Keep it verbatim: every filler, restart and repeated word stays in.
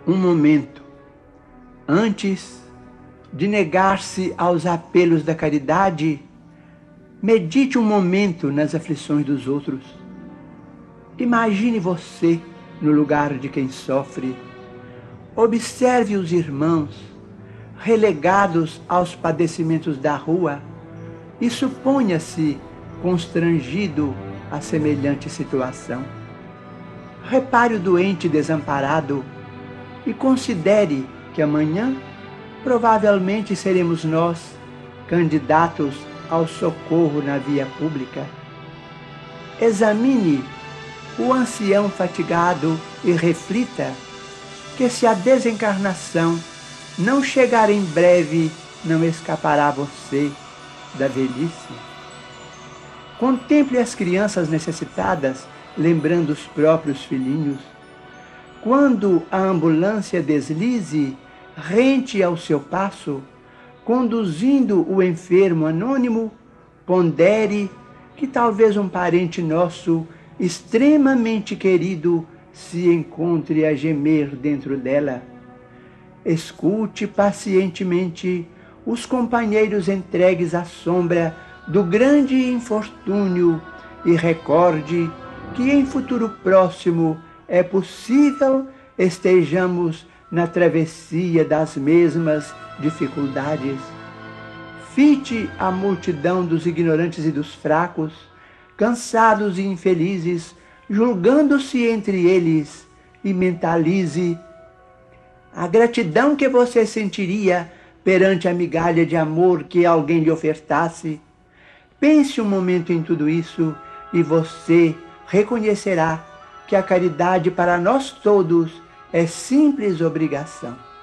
um momento antes de negar-se aos apelos da caridade. Medite um momento nas aflições dos outros. Imagine você no lugar de quem sofre. Observe os irmãos relegados aos padecimentos da rua e suponha-se constrangido a semelhante situação. Repare o doente desamparado e considere que amanhã provavelmente seremos nós candidatos ao socorro na via pública. Examine o ancião fatigado e reflita que, se a desencarnação não chegar em breve, não escapará você da velhice. Contemple as crianças necessitadas, lembrando os próprios filhinhos. Quando a ambulância deslize rente ao seu passo, conduzindo o enfermo anônimo, pondere que talvez um parente nosso extremamente querido se encontre a gemer dentro dela. Escute pacientemente os companheiros entregues à sombra do grande infortúnio e recorde que em futuro próximo é possível estejamos na travessia das mesmas dificuldades. Fite a multidão dos ignorantes e dos fracos, cansados e infelizes, julgando-se entre eles, e mentalize a gratidão que você sentiria perante a migalha de amor que alguém lhe ofertasse. Pense um momento em tudo isso e você reconhecerá que a caridade para nós todos é simples obrigação.